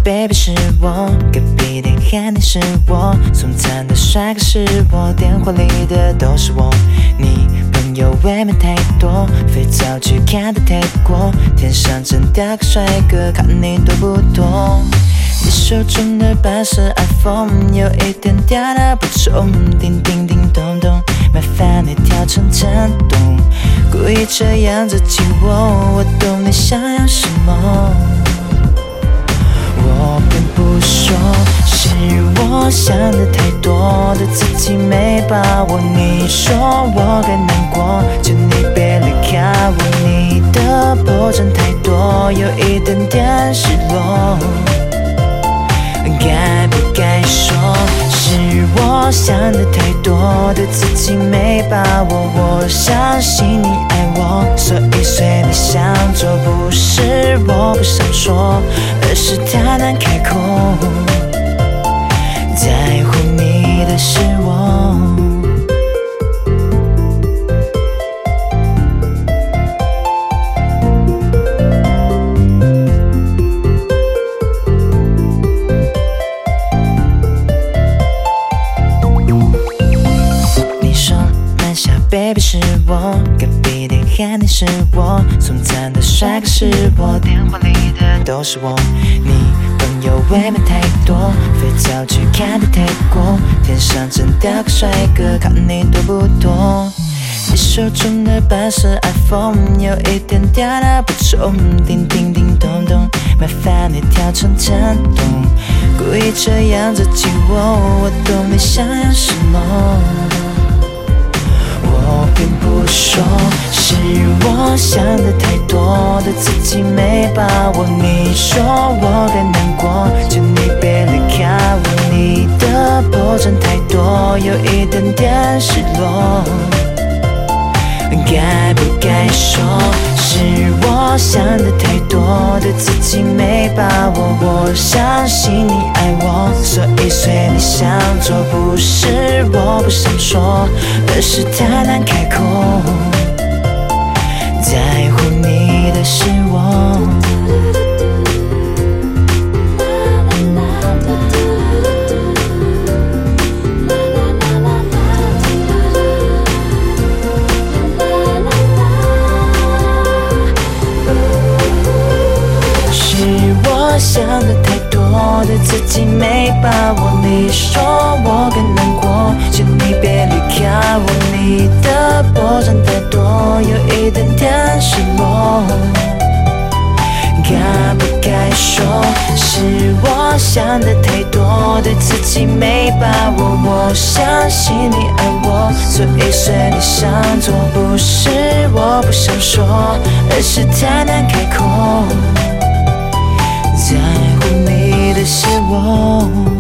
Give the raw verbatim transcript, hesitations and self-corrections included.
baby 是我，隔壁的汉你是我，送餐的帅哥是我，电话里的都是我。你朋友未免太多，肥皂剧看得太过，天上真的个帅哥，看你多不多。你手中的白色 iPhone 有一点点的不重，叮叮叮咚咚，麻烦你调成震动，故意这样子亲我，我懂你想要什么。我并不说是我想的太多，对自己没把握。你说我该难过，求你别离开我。你的波折太多，有一点点失落。该不该说是我想的太多，对自己没把握。我相信你爱我，所以随你想做。不是我不想说，而是太难开口。在乎你的是我。baby 是我，隔壁的汉你是我，送餐的帅哥是我，电话里的都是我。你朋友未免太多，肥皂剧看得太过，天上真的个帅哥，看你多不多。你手中的白色 iPhone 有一点点的不重，叮叮叮咚咚，麻烦你调成震动，故意这样子亲我，我懂你想要什么。我并不说是我想的太多，对自己没把握。你说我该难过，求你别离开我。你的波折太多，有一点点失落。该不该说是我想的太多，对自己没把握。我相信你爱我，所以随你想做。不是我不想说，而是太难开口。在乎你的是我。我想的太多，对自己没把握。你说我该难过，求你别离开我。你的波折太多，有一点点失落。该不该说是我想的太多，对自己没把握。我相信你爱我，所以随你想做。不是我不想说，而是太难开口。在乎你的是我。